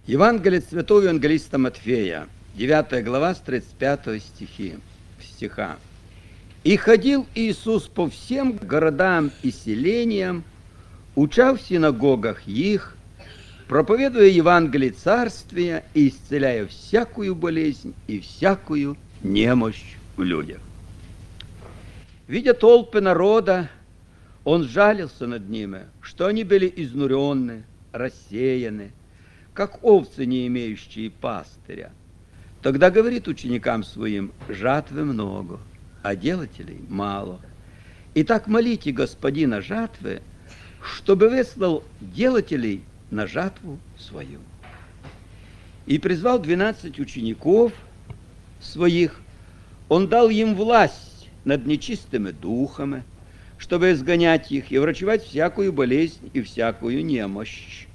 Евангелие святого евангелиста Матфея, 9 глава, с 35 стиха. «И ходил Иисус по всем городам и селениям, уча в синагогах их, проповедуя Евангелие Царствия и исцеляя всякую болезнь и всякую немощь в людях. Видя толпы народа, он жалился над ними, что они были изнуренны, рассеяны, как овцы, не имеющие пастыря. Тогда говорит ученикам своим: жатвы много, а делателей мало. Итак, молите Господина жатвы, чтобы выслал делателей на жатву свою. И призвал 12 учеников своих, он дал им власть над нечистыми духами, чтобы изгонять их и врачевать всякую болезнь и всякую немощь.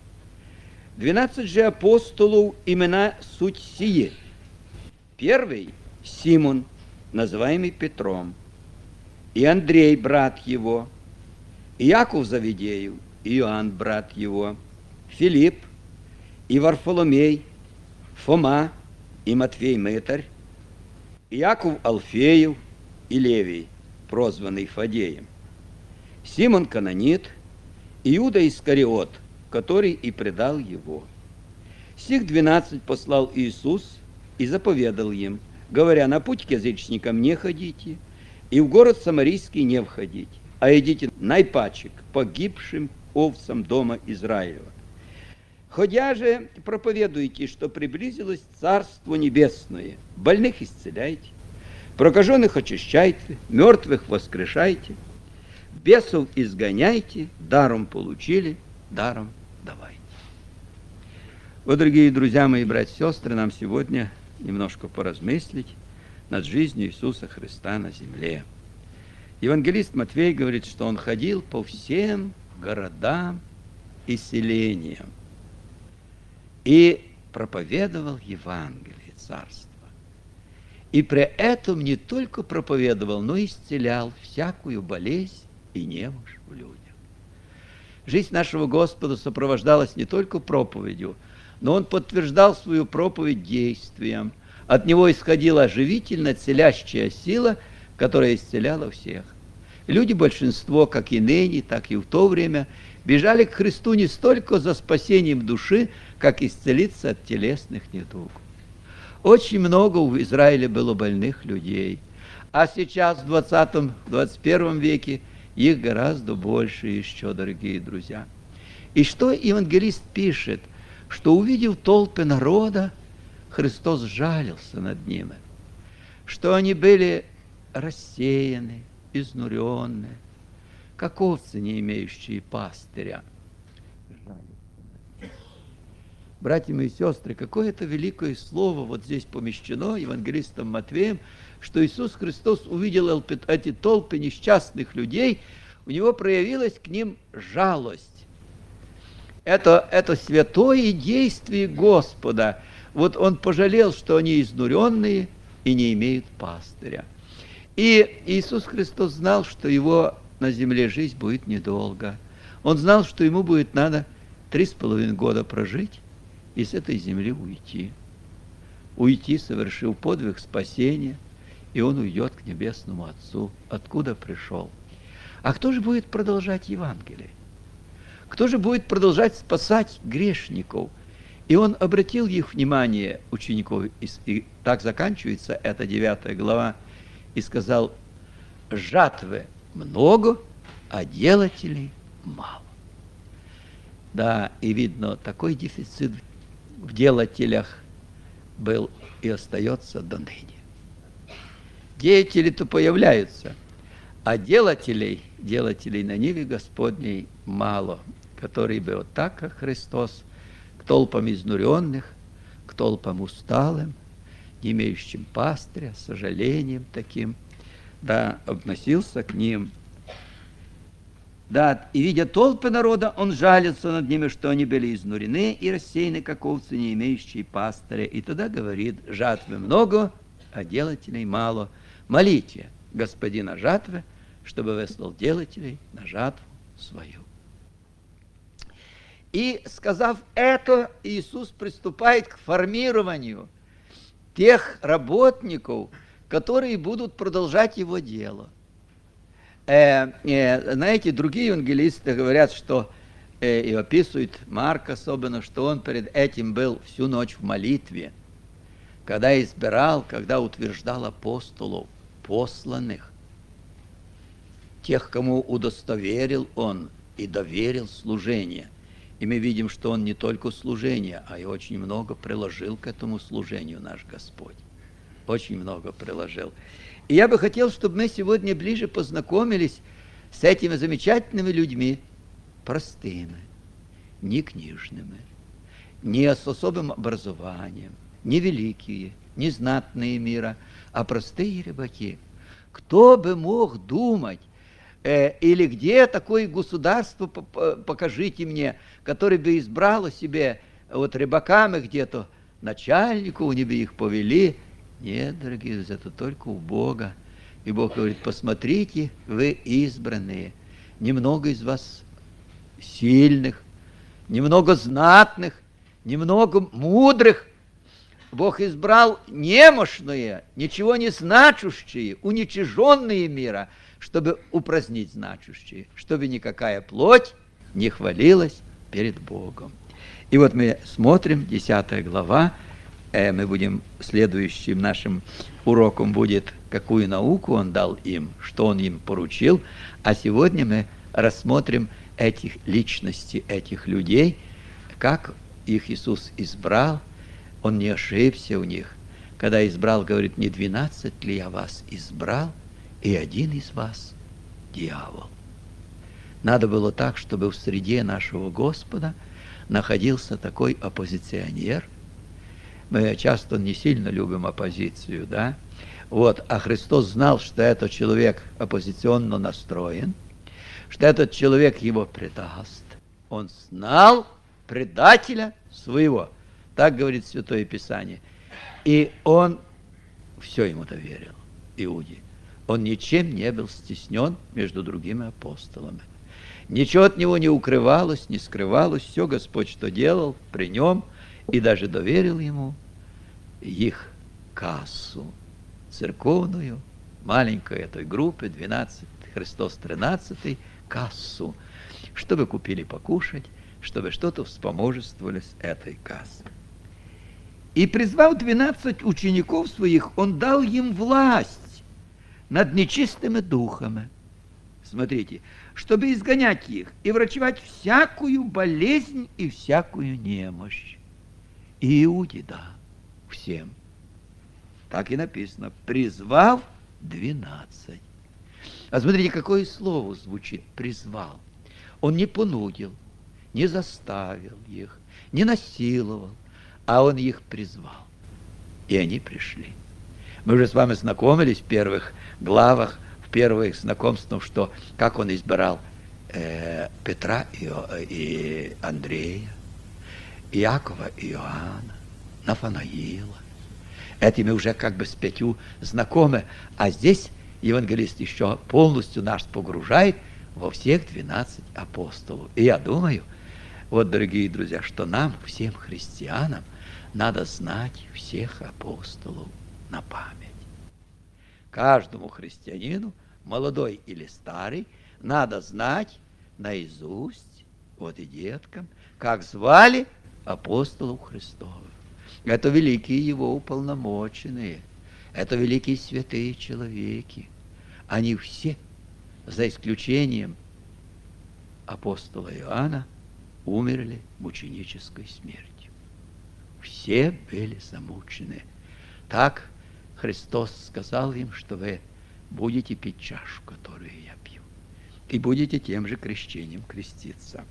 12 же апостолов имена суть сие. Первый – Симон, называемый Петром, и Андрей, брат его, и Яков Завидеев, и Иоанн, брат его, Филипп, и Варфоломей, Фома, и Матфей Мытарь, и Яков Алфеев, и Левий, прозванный Фадеем, Симон Канонит, и Иуда Искариот, который и предал его. Сих 12 послал Иисус и заповедал им, говоря: на путь к язычникам не ходите, и в город Самарийский не входите, а идите наипаче к погибшим овцам дома Израилева. Ходя же, проповедуйте, что приблизилось Царство Небесное, больных исцеляйте, прокаженных очищайте, мертвых воскрешайте, бесов изгоняйте, даром получили, даром давайте. Вот, дорогие друзья мои, братья и сестры, нам сегодня немножко поразмыслить над жизнью Иисуса Христа на земле. Евангелист Матфей говорит, что он ходил по всем городам и селениям и проповедовал Евангелие Царства. И при этом не только проповедовал, но и исцелял всякую болезнь и немощь в людях. Жизнь нашего Господа сопровождалась не только проповедью, но Он подтверждал свою проповедь действием. От Него исходила оживительная, целящая сила, которая исцеляла всех. Люди, большинство, как и ныне, так и в то время, бежали к Христу не столько за спасением души, как исцелиться от телесных недугов. Очень много в Израиле было больных людей, а сейчас, в 20-21 веке, их гораздо больше еще, дорогие друзья. И что евангелист пишет? Что, увидев толпы народа, Христос жалился над ними, что они были рассеяны, изнуренны, как овцы, не имеющие пастыря. Братья мои и сестры, какое это великое слово вот здесь помещено евангелистом Матвеем, что Иисус Христос увидел эти толпы несчастных людей, у него проявилась к ним жалость. Это святое действие Господа. Вот Он пожалел, что они изнуренные и не имеют пастыря. И Иисус Христос знал, что его на земле жизнь будет недолго. Он знал, что ему будет надо 3,5 года прожить и с этой земли уйти. Уйти, совершив подвиг спасения, и он уйдет к Небесному Отцу, откуда пришел. А кто же будет продолжать Евангелие? Кто же будет продолжать спасать грешников? И он обратил их внимание, учеников, и так заканчивается эта 9 глава, и сказал: жатвы много, а делателей мало. Да, и видно, такой дефицит в делателях был и остается до ныне. Деятели-то появляются, а делателей на ниве Господней мало, которые бы вот так, как Христос, к толпам изнуренных, к толпам усталым, не имеющим пастыря, с сожалением таким, да, относился к ним. Да, и видя толпы народа, он жалится над ними, что они были изнурены и рассеяны, как овцы, не имеющие пастыря. И тогда говорит: жатвы много, а делателей мало. Молите Господина жатвы, чтобы выслал делателей на жатву свою. И, сказав это, Иисус приступает к формированию тех работников, которые будут продолжать его дело. Знаете, другие евангелисты говорят, что и описывают Марк особенно, что он перед этим был всю ночь в молитве, когда избирал, когда утверждал апостолов, посланных, тех, кому удостоверил он и доверил служение. И мы видим, что он не только служение, а и очень много приложил к этому служению наш Господь. Очень много приложил. И я бы хотел, чтобы мы сегодня ближе познакомились с этими замечательными людьми, простыми, не книжными, не с особым образованием, не великие, не знатные мира, а простые рыбаки. Кто бы мог думать, или где такое государство, покажите мне, которое бы избрало себе вот рыбаками где-то начальнику, они бы их повели. Нет, дорогие, это только у Бога. И Бог говорит: посмотрите, вы избранные, немного из вас сильных, немного знатных, немного мудрых. Бог избрал немощные, ничего не значущие, уничиженные мира, чтобы упразднить значущие, чтобы никакая плоть не хвалилась перед Богом. И вот мы смотрим, 10 глава, мы будем, следующим нашим уроком будет, какую науку он дал им, что он им поручил, а сегодня мы рассмотрим этих личностей, этих людей, как их Иисус избрал. Он не ошибся у них. Когда избрал, говорит: не 12 ли я вас избрал, и один из вас дьявол. Надо было так, чтобы в среде нашего Господа находился такой оппозиционер. Мы часто не сильно любим оппозицию, да? Вот, а Христос знал, что этот человек оппозиционно настроен, что этот человек его предаст. Он знал предателя своего. Так говорит Святое Писание. И он все ему доверил, Иуде. Он ничем не был стеснен между другими апостолами. Ничего от него не укрывалось, не скрывалось. Все Господь, что делал при нем, и даже доверил ему их кассу церковную, маленькой этой группы, 12, Христос 13, кассу, чтобы купили покушать, чтобы что-то вспоможествовали с этой кассой. И, призвав 12 учеников своих, он дал им власть над нечистыми духами. Смотрите, чтобы изгонять их и врачевать всякую болезнь и всякую немощь. И Иуде, да, всем. Так и написано: призвав 12. А смотрите, какое слово звучит: призвал. Он не понудил, не заставил их, не насиловал, а он их призвал. И они пришли. Мы уже с вами знакомились в первых главах, в первых знакомствах, что как он избирал Петра и Андрея, Иакова и Иоанна, Нафанаила. Этими уже как бы с 5 знакомы. А здесь евангелист еще полностью нас погружает во всех 12 апостолов. И я думаю, вот, дорогие друзья, что нам, всем христианам, надо знать всех апостолов на память. Каждому христианину, молодой или старый, надо знать наизусть, вот и деткам, как звали апостолов Христовых. Это великие его уполномоченные, это великие святые человеки. Они все, за исключением апостола Иоанна, умерли мученической смертью. Все были замучены. Так Христос сказал им, что вы будете пить чашу, которую я пью, и будете тем же крещением креститься.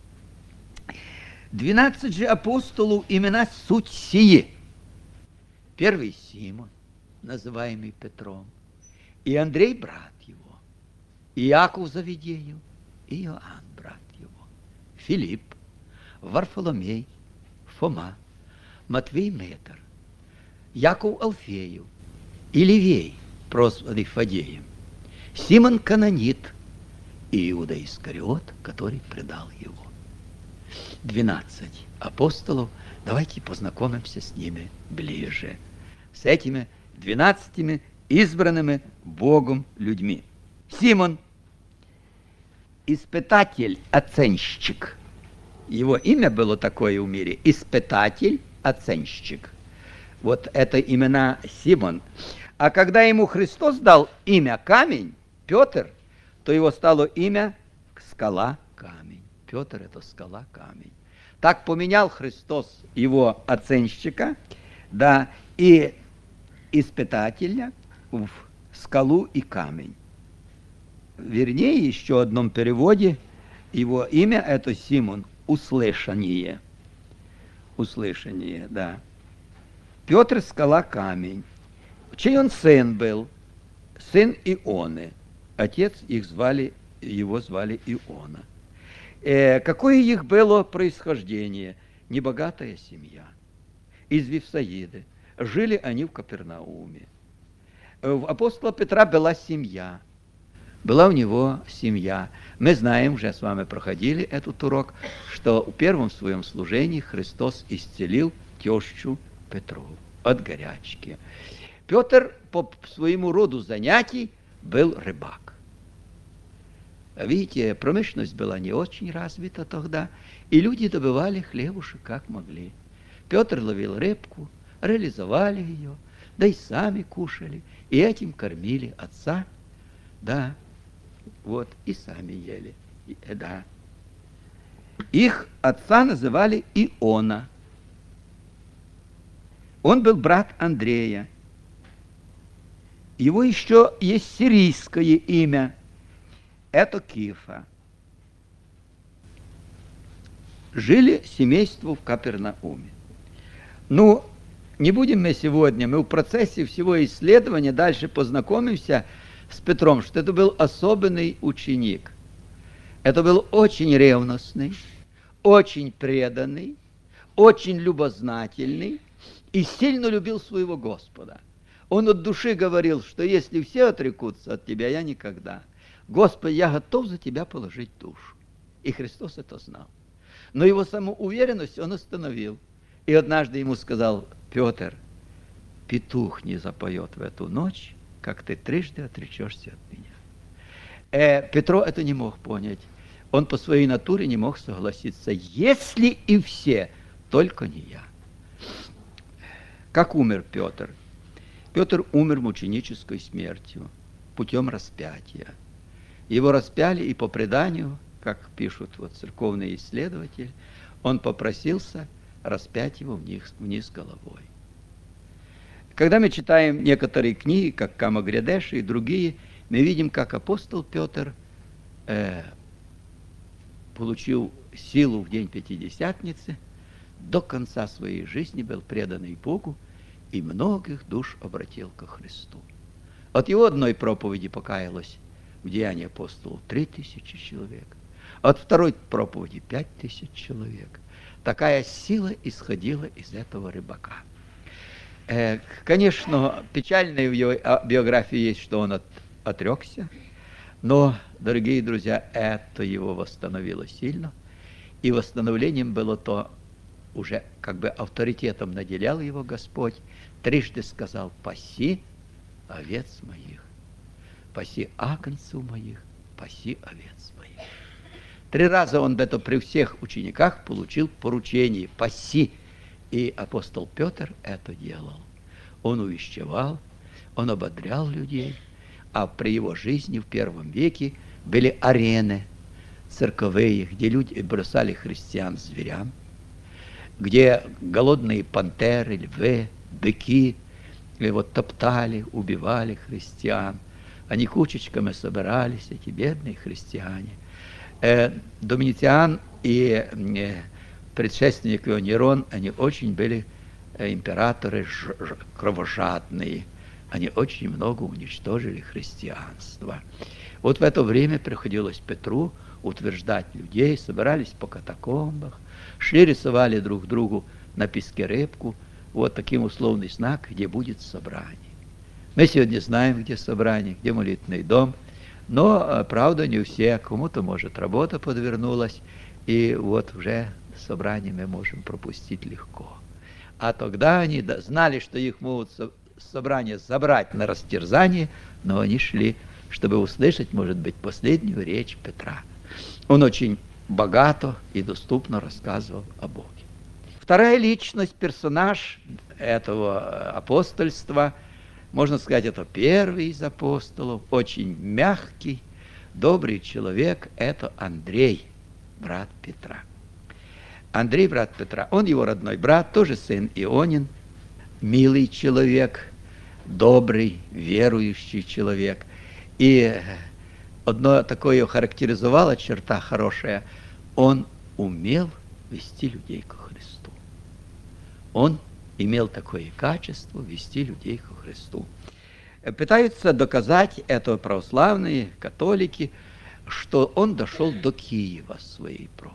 12 же апостолов имена суть сие. Первый Симон, называемый Петром, и Андрей, брат его, и Иаков Завидею, и Иоанн, брат его, Филипп, Варфоломей, Фома, Матвей Метр, Яков Алфею, и Левей, прозванный Фадеем, Симон Канонит и Иуда Искариот, который предал его. 12 апостолов. Давайте познакомимся с ними ближе. С этими 12 избранными Богом людьми. Симон, испытатель, оценщик. Его имя было такое в мире. Испытатель, оценщик. Вот это имена Симон. А когда ему Христос дал имя камень, Петр, то его стало имя скала камень. Петр это скала камень. Так поменял Христос его оценщика, да, и испытателя в скалу и камень. Вернее, еще в одном переводе его имя это Симон, услышание. Услышание, да. Петр скала камень. Чей он сын был? Сын Ионы. Отец его звали Иона. Какое их было происхождение? Небогатая семья. Из Вифсаиды. Жили они в Капернауме. У апостола Петра была семья. Была у него семья. Мы знаем, уже с вами проходили этот урок, что в первом своем служении Христос исцелил тещу Петру от горячки. Петр по своему роду занятий был рыбак. Видите, промышленность была не очень развита тогда, и люди добывали хлебушек как могли. Петр ловил рыбку, реализовали ее, да и сами кушали, и этим кормили отца, да, вот, и сами ели, да. Их отца называли Иона. Он был брат Андрея. Его еще есть сирийское имя. Это Кифа. Жили семейство в Капернауме. Ну, не будем мы сегодня, мы в процессе всего исследования дальше познакомимся с Петром, что это был особенный ученик. Это был очень ревностный, очень преданный, очень любознательный и сильно любил своего Господа. Он от души говорил, что если все отрекутся от тебя, я никогда. Господи, я готов за тебя положить душу. И Христос это знал. Но его самоуверенность он остановил. И однажды ему сказал: Петр, петух не запоет в эту ночь, как ты трижды отречешься от меня. Петро это не мог понять. Он по своей натуре не мог согласиться. Если и все, только не я. Как умер Петр? Петр умер мученической смертью, путем распятия. Его распяли, и по преданию, как пишут вот церковные исследователи, он попросился распять его вниз головой. Когда мы читаем некоторые книги, как Камагрядеши и другие, мы видим, как апостол Петр получил силу в день Пятидесятницы, до конца своей жизни был преданный Богу и многих душ обратил ко Христу. От его одной проповеди покаялось в Деянии апостолов 3000 человек, от второй проповеди 5000 человек. Такая сила исходила из этого рыбака. Конечно, печальное в его биографии есть, что он отрекся, но, дорогие друзья, это его восстановило сильно, и восстановлением было то, уже как бы авторитетом наделял его Господь, трижды сказал: паси овец моих, паси агнцев моих, паси овец моих. 3 раза он это при всех учениках получил поручение: паси. И апостол Петр это делал. Он увещевал, он ободрял людей, а при его жизни в первом веке были арены цирковые, где люди бросали христиан зверям, где голодные пантеры, львы, быки вот топтали, убивали христиан. Они кучечками собирались, эти бедные христиане. Домициан и предшественник его Нерон, они очень были императоры кровожадные. Они очень много уничтожили христианство. Вот в это время приходилось Петру утверждать людей, собирались по катакомбах, шли, рисовали друг другу на песке рыбку, вот таким условный знак, где будет собрание. Мы сегодня знаем, где собрание, где молитвенный дом, но, правда, не у всех, кому-то, может, работа подвернулась, и вот уже собрание мы можем пропустить легко. А тогда они знали, что их могут собрание забрать на растерзание, но они шли, чтобы услышать, может быть, последнюю речь Петра. Он очень богато и доступно рассказывал о Боге. Вторая личность, персонаж этого апостольства, можно сказать, это первый из апостолов, очень мягкий, добрый человек, это Андрей, брат Петра. Андрей, брат Петра, он его родной брат, тоже сын Ионин, милый человек, добрый, верующий человек. И одно такое характеризовала черта хорошая, он умел вести людей ко Христу. Он имел такое качество вести людей ко Христу. Пытаются доказать это православные католики, что он дошел до Киева своей проповедью.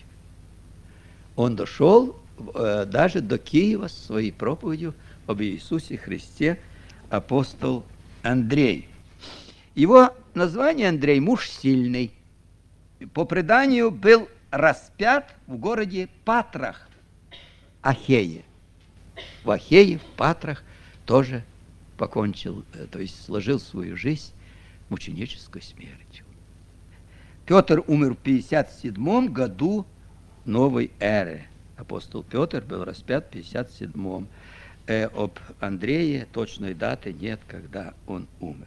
Он дошел даже до Киева своей проповедью об Иисусе Христе, апостол Андрей. Его название Андрей – муж сильный. По преданию был распят в городе Патрах, Ахее. В Ахее, в Патрах тоже покончил, то есть сложил свою жизнь мученической смертью. Петр умер в 57 году новой эры. Апостол Петр был распят в 57-м. Об Андрее точной даты нет, когда он умер.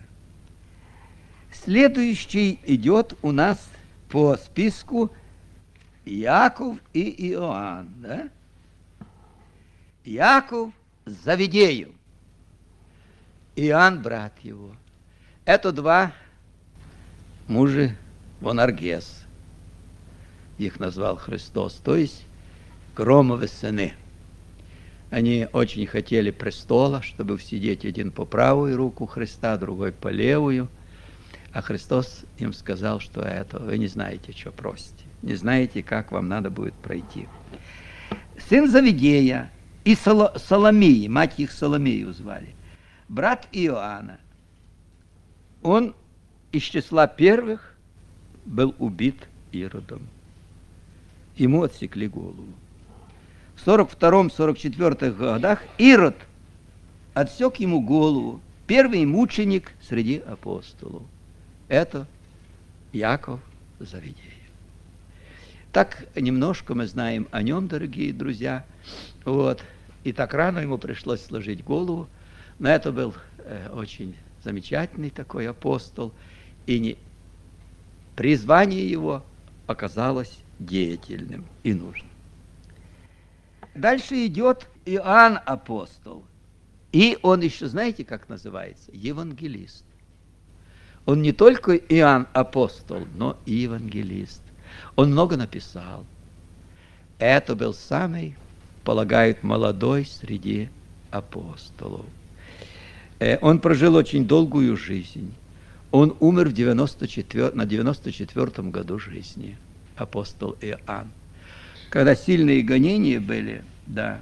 Следующий идет у нас по списку Иаков и Иоанн. Да? Иаков Завидеев, Иоанн брат его. Это два мужа Бонаргес. Их назвал Христос, то есть Громовы сыны. Они очень хотели престола, чтобы сидеть один по правую руку Христа, другой по левую. А Христос им сказал, что это вы не знаете, что просите. Не знаете, как вам надо будет пройти. Сын Завидея и Соломии, мать их Соломею звали, брат Иоанна. Он из числа первых был убит Иродом. Ему отсекли голову. В 42-44 годах Ирод отсек ему голову. Первый мученик среди апостолов. Это Иаков Завидеев. Так немножко мы знаем о нем, дорогие друзья. Вот. И так рано ему пришлось сложить голову. Но это был очень замечательный такой апостол. И призвание его оказалось деятельным и нужным. Дальше идет Иоанн апостол. И он еще, знаете, как называется? Евангелист. Он не только Иоанн апостол, но и евангелист. Он много написал. Это был самый, полагают, молодой среди апостолов. Он прожил очень долгую жизнь. Он умер на 94-м году жизни, апостол Иоанн. Когда сильные гонения были, да,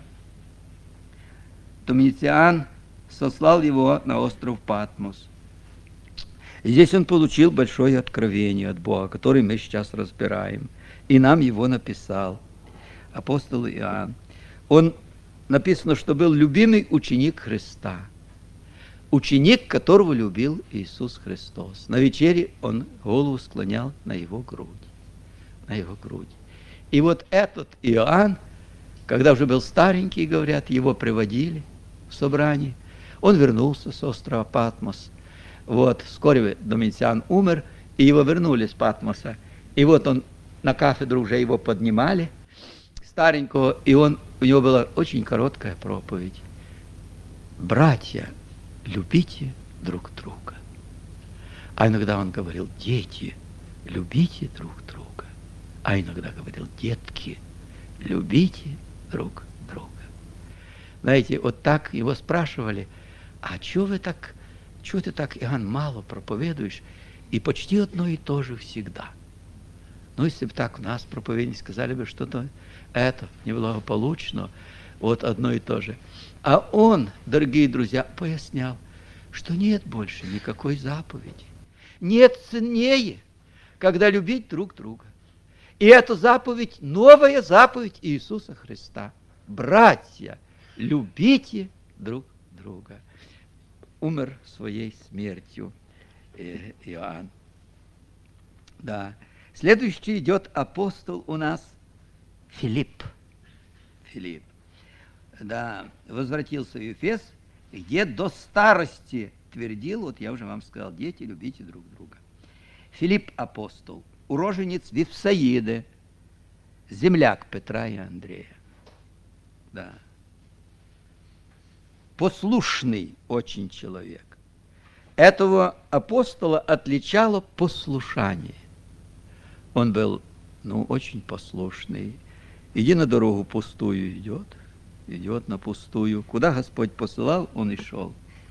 Домициан сослал его на остров Патмос. И здесь он получил большое откровение от Бога, которое мы сейчас разбираем. И нам его написал апостол Иоанн. Он написано, что был любимый ученик Христа. Ученик, которого любил Иисус Христос. На вечере он голову склонял на его грудь. На его грудь. И вот этот Иоанн, когда уже был старенький, говорят, его приводили в собрание. Он вернулся с острова Патмос. Вот, вскоре Домициан умер, и его вернули с Патмоса. И вот он на кафедру уже его поднимали, старенького, и у него была очень короткая проповедь. Братья, любите друг друга. А иногда он говорил, дети, любите друг друга. А иногда говорил, детки, любите друг друга. Знаете, вот так его спрашивали, а чего ты так, Иоанн, мало проповедуешь, и почти одно и то же всегда. Ну, если бы так у нас проповедники сказали бы, что-то это неблагополучно, вот одно и то же. А он, дорогие друзья, пояснял, что нет больше никакой заповеди. Нет ценнее, когда любить друг друга. И эту заповедь, новая заповедь Иисуса Христа. Братья, любите друг друга. Умер своей смертью Иоанн. Да. Следующий идет апостол у нас Филипп. Филипп. Да, возвратился в Ефес, где до старости твердил, вот я уже вам сказал, дети, любите друг друга. Филипп апостол, уроженец Вифсаиды, земляк Петра и Андрея. Да. Послушный очень человек. Этого апостола отличало послушание. Он был, очень послушный. Иди на дорогу пустую идет на пустую. Куда Господь посылал, он и шел.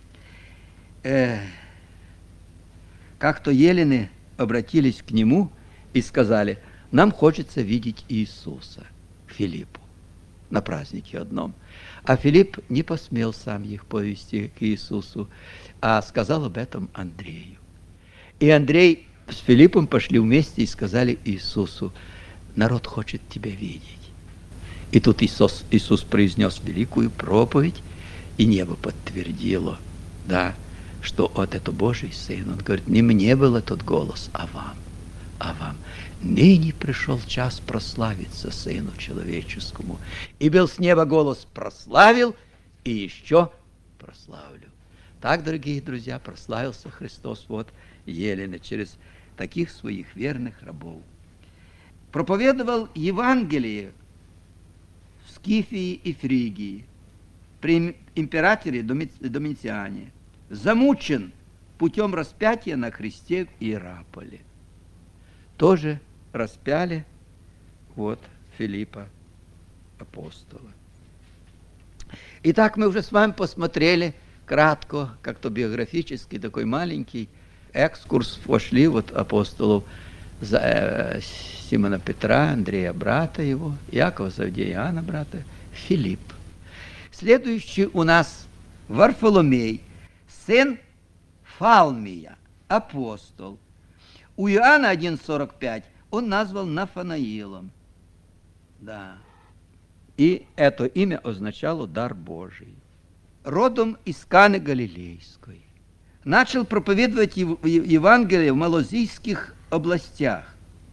Как-то елены обратились к нему и сказали, нам хочется видеть Иисуса, Филиппу, на празднике одном. А Филипп не посмел сам их повести к Иисусу, а сказал об этом Андрею. И Андрей с Филиппом пошли вместе и сказали Иисусу, народ хочет тебя видеть. И тут Иисус произнес великую проповедь, и небо подтвердило, да, что вот это Божий Сын. Он говорит, не мне был этот голос, а вам. Ныне пришел час прославиться Сыну Человеческому. И был с неба голос, прославил, и еще прославлю. Так, дорогие друзья, прославился Христос вот елено через таких своих верных рабов. Проповедовал Евангелие в Скифии и Фригии при императоре Домициане. Замучен путем распятия на кресте в Иераполе. Тоже распяли вот Филиппа апостола. Итак, мы уже с вами посмотрели кратко, как-то биографический такой маленький экскурс, вошли вот апостолов Симона Петра, Андрея, брата его, Якова, Завдея, Иоанна, брата, Филипп. Следующий у нас Варфоломей, сын Фалмия, апостол. У Иоанна 1,45 он назвал Нафанаилом. Да. И это имя означало дар Божий. Родом из Каны Галилейской. Начал проповедовать Евангелие в Малозийских областях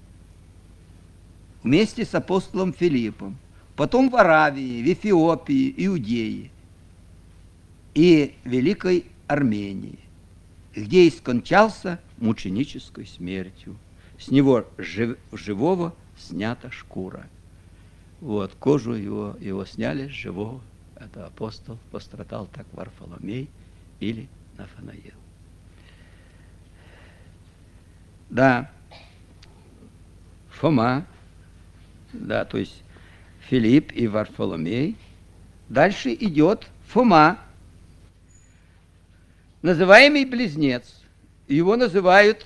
вместе с апостолом Филиппом. Потом в Аравии, в Эфиопии, Иудее и Великой Армении, где и скончался мученической смертью. С него живого снята шкура. Вот, кожу его сняли с живого. Это апостол пострадал так Варфоломей или Нафанаил. Да, Фома, да, то есть Филипп и Варфоломей. Дальше идет Фома, называемый близнец. Его называют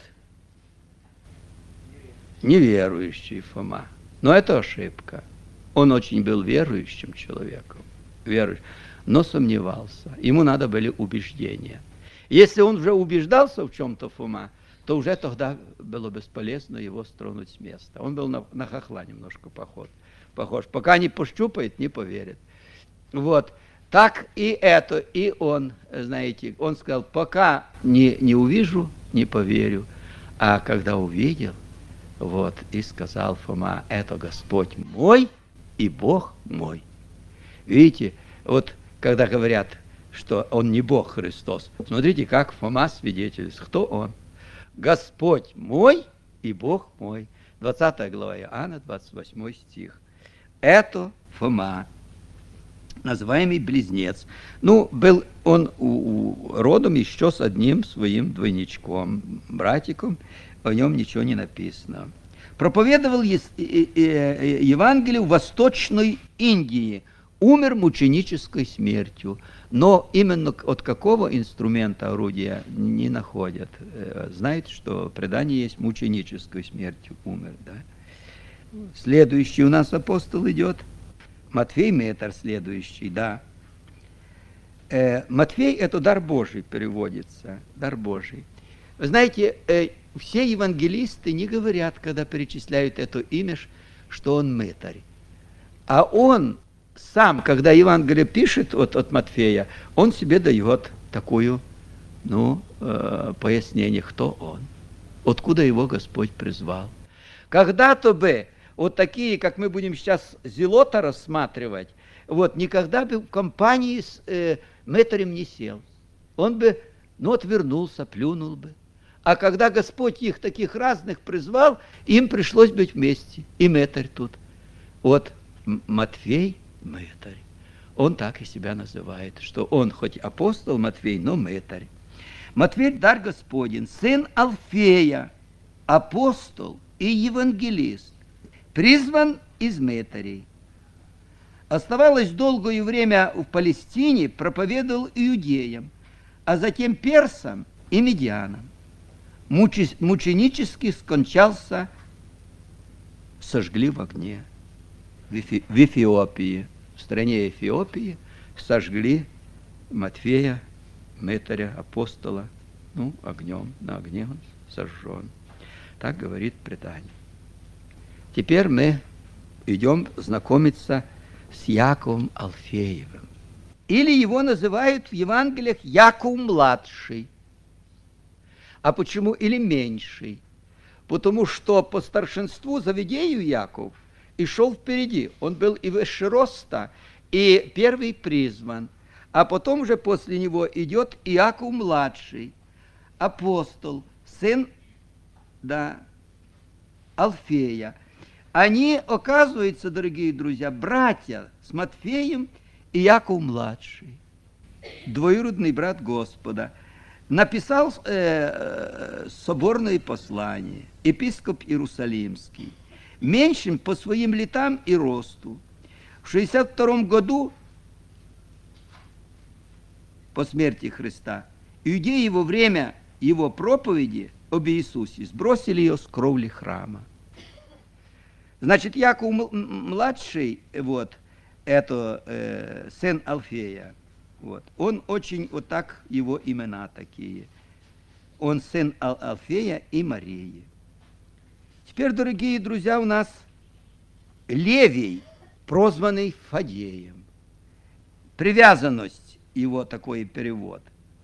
неверующий Фома. Но это ошибка. Он очень был верующим человеком, но сомневался. Ему надо были убеждения. Если он уже убеждался в чем-то Фома, то уже тогда было бесполезно его стронуть с места. Он был на хохла немножко похож. Пока не пощупает, не поверит. Вот. Так и это, и он, знаете, он сказал, пока не увижу, не поверю. А когда увидел, вот, и сказал Фома, это Господь мой и Бог мой. Видите, вот, когда говорят, что он не Бог Христос, смотрите, как Фома свидетельствует, кто он. Господь мой и Бог мой. 20 глава Иоанна, 28 стих. Это Фома, называемый близнец. Ну, был он родом еще с одним своим двойничком, братиком, о нем ничего не написано. Проповедовал Евангелие в Восточной Индии, умер мученической смертью. Но именно от какого инструмента орудия не находят. Знает, что предание есть мученической смертью умер. Да? Следующий у нас апостол идет. Матфей Метр следующий, да. Матфей – это дар Божий переводится. Дар Божий. Вы знаете, все евангелисты не говорят, когда перечисляют это имя, что он мытарь. А он сам, когда Евангелие пишет от Матфея, он себе дает такую, пояснение, кто он, откуда его Господь призвал. Когда-то бы вот такие, как мы будем сейчас зелота рассматривать, никогда бы в компании с мытарем не сел. Он бы, отвернулся, плюнул бы. А когда Господь их таких разных призвал, им пришлось быть вместе. И мытарь тут. Матфей мытарь. Он так и себя называет, что он хоть апостол Матфей, но мытарь. Матфей – дар Господень, сын Алфея, апостол и евангелист, призван из мытарей. Оставалось долгое время в Палестине, проповедовал иудеям, а затем персам и медианам. Мученически скончался, сожгли в огне. В Эфиопии, в стране Эфиопии, сожгли Матфея, мытаря, апостола, огнем, на огне он сожжен. Так говорит предание. Теперь мы идем знакомиться с Яковом Алфеевым. Или его называют в Евангелиях Яков-младший. А почему или меньший? Потому что по старшинству Завидею Яков и шел впереди. Он был и выше роста, и первый призван. А потом уже после него идет Иаков-младший, апостол, сын Алфея. Они, оказывается, дорогие друзья, братья с Матфеем и Иаков-младший, двоюродный брат Господа. Написал соборное послание, епископ Иерусалимский, меньшим по своим летам и росту. В 62 году по смерти Христа иудеи во время его проповеди об Иисусе сбросили ее с кровли храма. Значит, Яков-младший, это сын Алфея, он очень, так его имена такие. Он сын Алфея и Марии. Теперь, дорогие друзья, у нас Левий, прозванный Фадеем. Привязанность его такой перевод.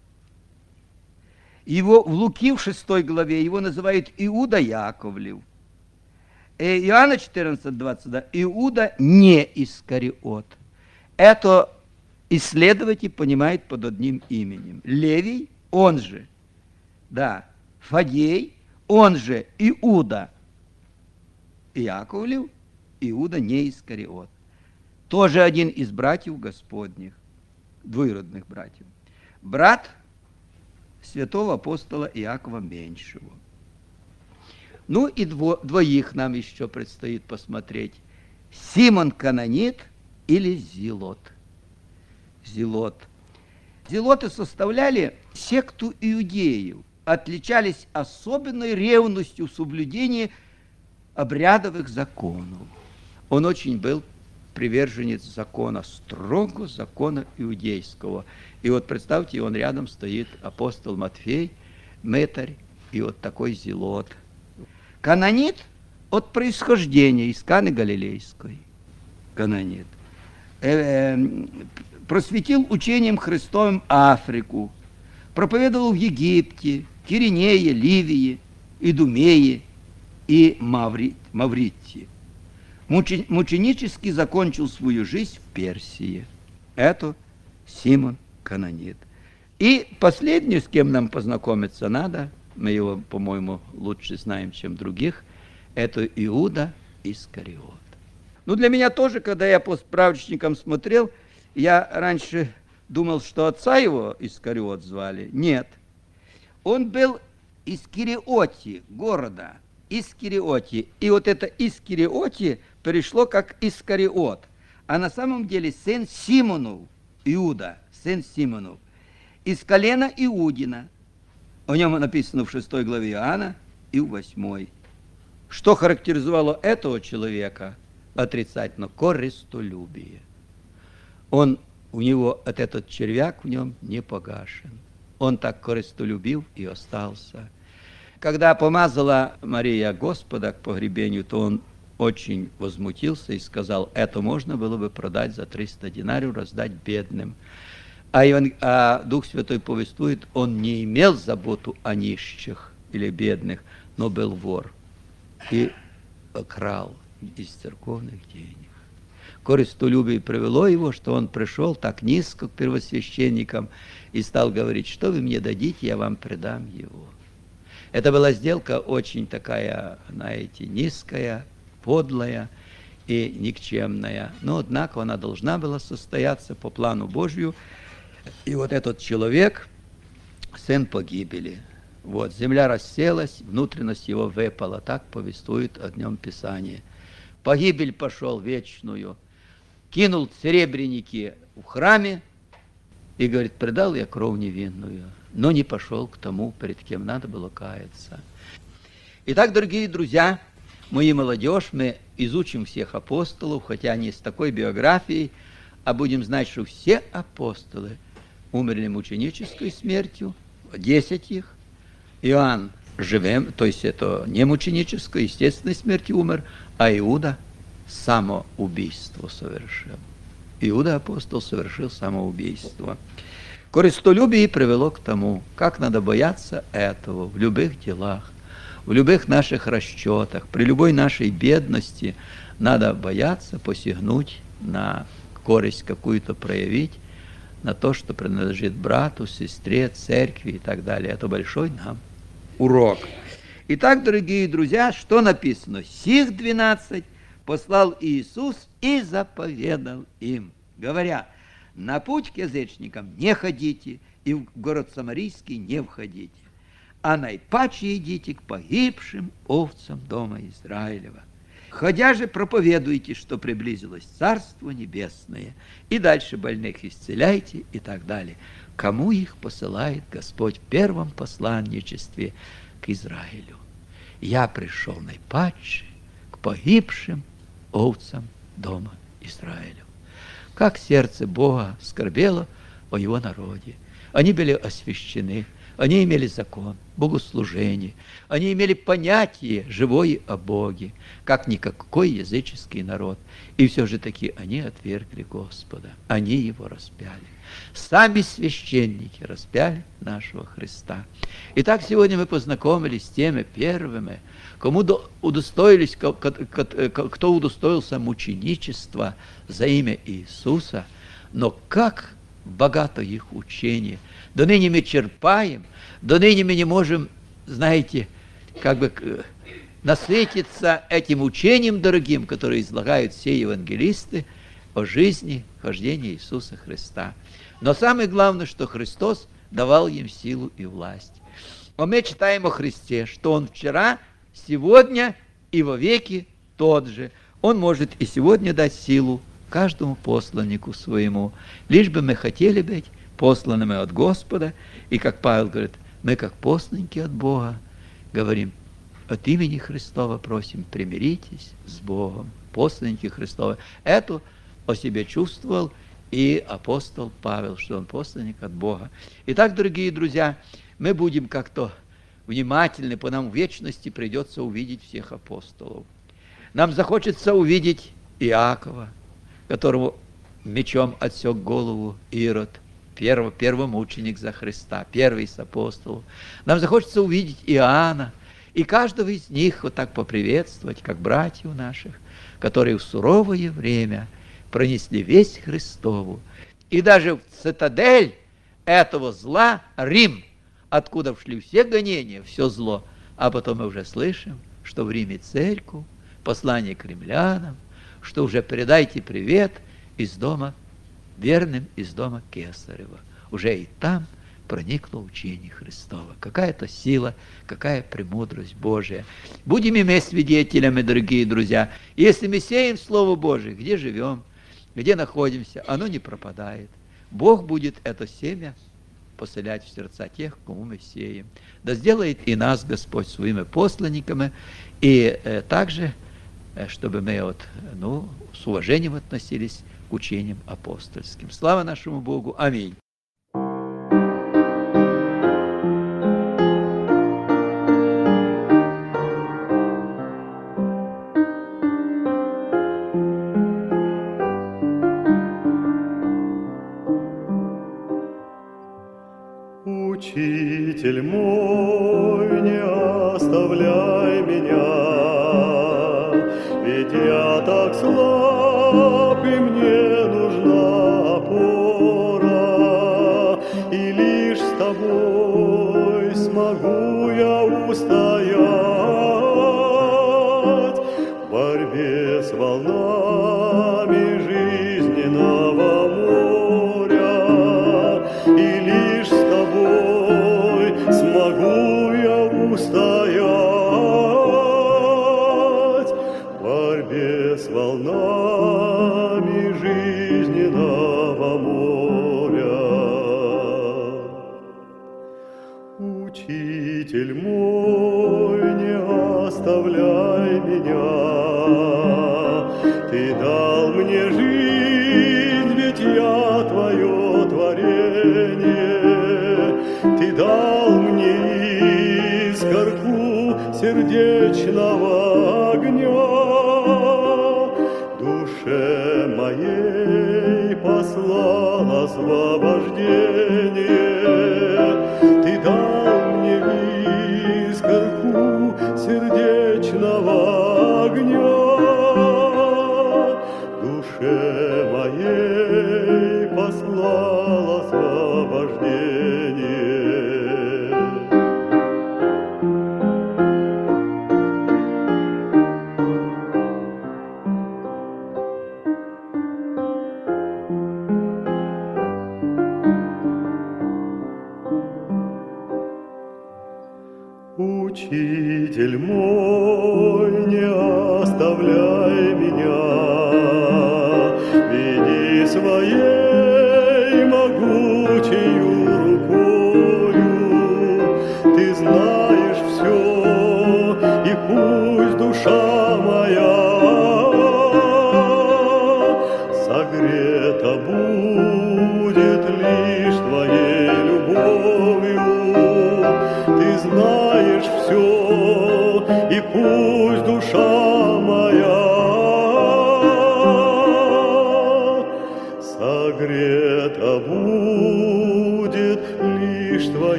Его в Луки в 6 главе его называют Иуда Яковлев. Иоанна 14:22 Иуда не Искариот. Это исследователь понимает под одним именем. Левий, он же, Фадей, он же Иуда Яковлев, Иуда не Искариот. Тоже один из братьев Господних, двоюродных братьев. Брат святого апостола Иакова Меньшего. И двоих нам еще предстоит посмотреть. Симон Канонит или Зелот. Зелоты составляли секту иудеев, отличались особенной ревностью в соблюдении обрядовых законов. Он очень был приверженец закона, строго закона иудейского. И представьте, он рядом стоит апостол Матфей, мытарь, и такой Зелот. Канонит от происхождения из Каны Галилейской. Канонит. Просветил учением Христовым Африку, проповедовал в Египте, Киринее, Ливии, Идумее и Мавритии. Мученически закончил свою жизнь в Персии. Это Симон Канонит. И последний, с кем нам познакомиться надо, мы его, по-моему, лучше знаем, чем других, это Иуда Искариот. Для меня тоже, когда я по справочникам смотрел, я раньше думал, что отца его Искариот звали. Нет. Он был из Кириоти, города, из Кириоти. И это из Кириоти перешло как Искариот. А на самом деле сын Симонов, Иуда, сын Симонов, из колена Иудина. О нем написано в 6 главе Иоанна и в 8. Что характеризовало этого человека? Отрицательно корыстолюбие. У него этот червяк в нем не погашен. Он так корыстолюбив и остался. Когда помазала Мария Господа к погребению, то он очень возмутился и сказал, это можно было бы продать за 300 динариев, раздать бедным. А Дух Святой повествует, он не имел заботу о нищих или бедных, но был вор и крал из церковных денег. Корыстолюбие привело его, что он пришел так низко к первосвященникам и стал говорить, что вы мне дадите, я вам предам его. Это была сделка очень такая, знаете, низкая, подлая и никчемная. Но, однако, она должна была состояться по плану Божью. И вот этот человек, сын погибели. Вот, земля расселась, внутренность его выпала. Так повествует о нем Писание. Погибель пошел вечную, кинул серебряники в храме и говорит, предал я кровь невинную, но не пошел к тому, перед кем надо было каяться. Итак, дорогие друзья, мы и молодежь, мы изучим всех апостолов, хотя они с такой биографией, а будем знать, что все апостолы умерли мученической смертью, 10 их. Иоанн живем, то есть это не мученической, естественной смертью умер, а Иуда самоубийство совершил. Иуда апостол совершил самоубийство. Корыстолюбие привело к тому, как надо бояться этого в любых делах, в любых наших расчетах, при любой нашей бедности надо бояться посягнуть на корость какую-то проявить, на то, что принадлежит брату, сестре, церкви и так далее. Это большой нам урок. Итак, дорогие друзья, что написано? Сих 12 послал Иисус и заповедал им, говоря, на путь к язычникам не ходите и в город Самарийский не входите, а наипаче идите к погибшим овцам дома Израилева. Ходя же проповедуйте, что приблизилось Царство Небесное, и дальше больных исцеляйте и так далее. Кому их посылает Господь в первом посланничестве к Израилю? Я пришел наипаче к погибшим овцам дома Израилю. Как сердце Бога скорбело о его народе. Они были освящены, они имели закон, богослужение, они имели понятие живое о Боге, как никакой языческий народ. И все же таки они отвергли Господа, они его распяли. Сами священники распяли нашего Христа. Итак, сегодня мы познакомились с теми первыми, кому удостоились, кто удостоился мученичества за имя Иисуса, но как богато их учение. До ныне мы черпаем, до ныне мы не можем, знаете, как бы насытиться этим учением дорогим, которое излагают все евангелисты о жизни, хождении Иисуса Христа. Но самое главное, что Христос давал им силу и власть. А мы читаем о Христе, что Он вчера, сегодня и вовеки тот же. Он может и сегодня дать силу каждому посланнику своему, лишь бы мы хотели быть посланными от Господа. И, как Павел говорит, мы, как посланники от Бога, говорим, от имени Христова просим, примиритесь с Богом. Посланники Христовы. Это о себе чувствовал и апостол Павел, что он посланник от Бога. Итак, дорогие друзья, мы будем как-то внимательны, по нам в вечности придется увидеть всех апостолов. Нам захочется увидеть Иакова, которому мечом отсек голову Ирод, первомученик за Христа, первый из апостолов. Нам захочется увидеть Иоанна, и каждого из них вот так поприветствовать, как братьев наших, которые в суровое время пронесли весть Христову. И даже в цитадель этого зла, Рим, откуда шли все гонения, все зло, а потом мы уже слышим, что в Риме церковь, послание к римлянам, что уже передайте привет из дома верным, из дома Кесарева. Уже и там проникло учение Христово. Какая-то сила, какая премудрость Божия. Будем и мы свидетелями, дорогие друзья. Если мы сеем Слово Божие, где живем, где находимся, оно не пропадает. Бог будет это семя поселять в сердца тех, кому мы сеем. Да сделает и нас Господь своими посланниками, и также, чтобы мы с уважением относились к учениям апостольским. Слава нашему Богу. Аминь. Учитель мой, не оставляй меня, ведь я так слаб, и мне нужна опора, и лишь с тобой смогу я устоять в борьбе с волнами жизненного моря, и лишь с тобой смогу я устоять в борьбе с волнами жизненного моря. Учитель мой, не оставляй меня, ты дал мне жизнь, ведь я твое творение, ты дал мне искорку сердечного огня, душе моей послал освобождение, ты дал мне искорку сердечного огня, душе моей послал освобождение. Учитель мой, не оставляй